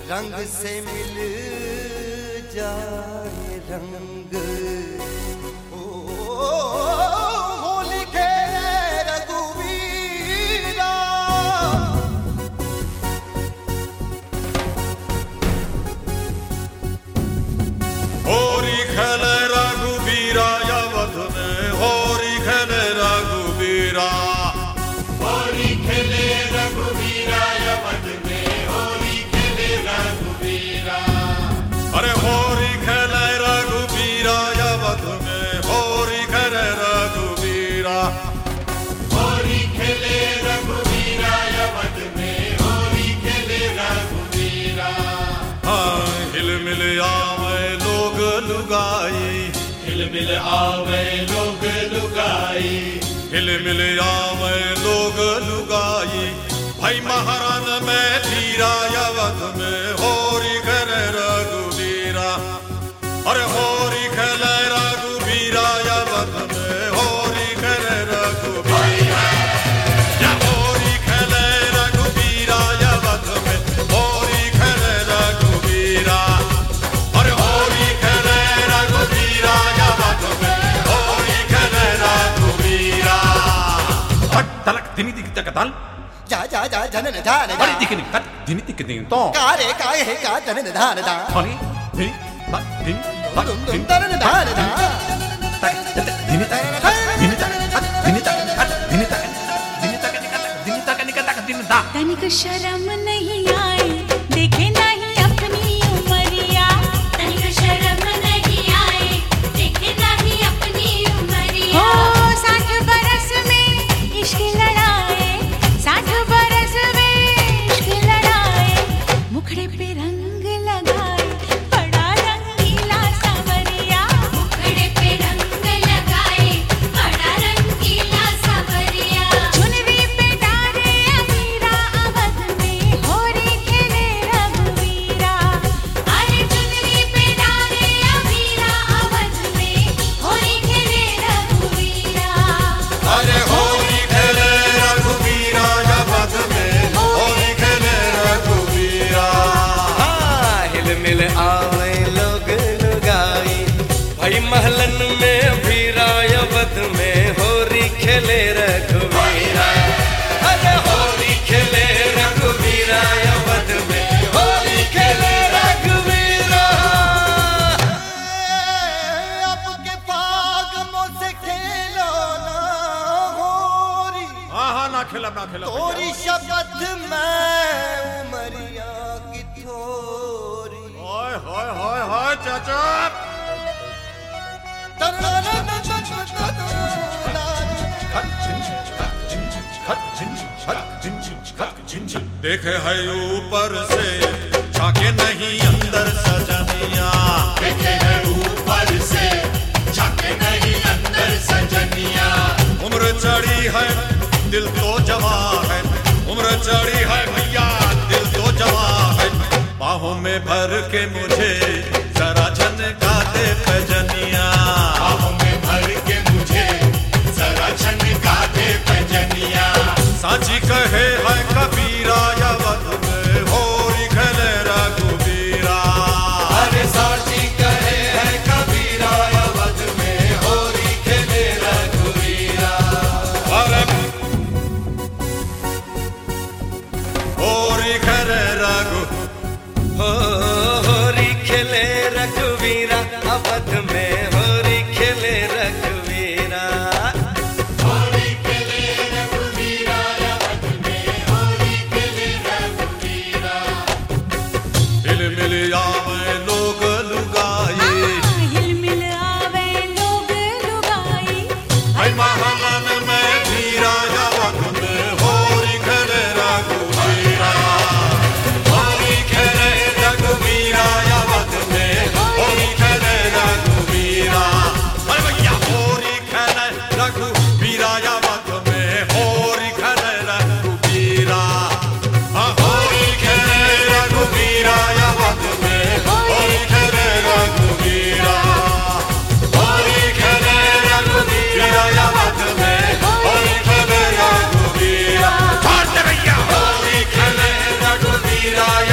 रंग से मिल जाए रंग होली के रघुवीरा। होरी खेले रघुवीरा अवध में, होरी खेले रघुवीरा। होली खेले रघुवीरा अवध में, होली खेले रघुवीरा। अरे होरी खेले रघुवीरा अवध में, होरी खेले रघुवीरा। होली खेले रघुवीरा अवध में, होली खेले रघुवीरा। हाँ हिल मिल आवे लोग लुगाई, हिल मिल आवे लोग लुगाई, हिल मिल आवे लोग लुगाई। भाई महारान में धीरा अवध में, होरी खेले रघुवीरा। अरे होरी खेले रघुवीरा अवध में, होरी खेले रघुवीरा। या होरी खेले रघुवीरा अवध में, होरी खेले रघुवीरा। अरे होरी खेले रघुवीरा अवध में, होरी खेले रघुवीरा। हट तलक दिनी दिख तक तल जा जा जा जनन धान दा अरे दिखने कट दिनी दिख दिन तो कारे काय है का जनन धान दा हनी दिनी तक दिन तक दुम दिन दुम तरन धान दा तक दिनी तक दिनी तक दिनी तक दिनी तक दिनी तक दिनी तक दिन दा। तनिक शर्म नहीं आए देखे नहीं अपनी उमरिया, तनिक शर्म नहीं आए देखे नहीं अपनी उमरिया। हो 60 बरस में इश्क लड़ाए, 60 बरस में इश्क लड़ाए। मुखड़े पे रंग लगाए बड़ा रंगीला सांवरिया, मुखड़े पे रंग लगाए बड़ा रंगीला सांवरिया। चुनरी पे डारे अबीरा अवध में, होरी खेले रघुवीरा। अरे चुनरी पे डारे अबीरा अवध में, होरी खेले रघुवीरा। अरे होरी खेले रघुवीरा अवध में, होरी खेले रघुवीरा। हाँ हिल मिल आवे लोग लुगाई। भाई महलन में भीरा अवध में, होरी खेले रघुवीरा। अरे होली खेले रघुवीरा अवध में, होली खेले रघुवीरा। अब के फागमों से खेलो ना होरी, हाँ ना खेला तोरी शपथ में उमरिया की थोरी। हाय हाय हाय हाय चाचा। देखे है ऊपर से झाके नहीं अंदर सजनिया, देखे है ऊपर से झाके नहीं अंदर सजनिया। उम्र चढ़ी है दिल तो जवा है, उम्र चढ़ी है भैया दिल तो जवा है। बाहों में भर के मुझे जरा झनका दे पैजनिया, बाहों में भर के मुझे जरा झनका दे पैजनिया। साची कहे है कबीरा अवध में, होरी खेले रघुवीरा। अरे साची कहे है कबीरा अवध में, होली खेले रघुवीरा। अरे होरी खेले रघु होरी खेले रघुवीरा अवध में, होरी खेले रघुवीरा। होली खेले रघुवीरा अवध में, होली खेले रघुवीरा। हिल मिल आवे लोग लुगाई। हिल मिल आवे लोग लुगाई। भाई महान में धीरा अवध में, होरी खेले रघुवीरा। होरी खेले रघुवीरा अवध में, होरी खेले रघुवीरा। अरे भैया होरी खेले रघुवीरा अवध में, होरी खेले रघुवीरा। हाँ होरी खेले रघुवीरा अवध में, होरी खेले रघुवीरा। होरी खेले रघुवीरा अवध में, होरी खेले रघुवीरा। होली खेले रघुवीरा।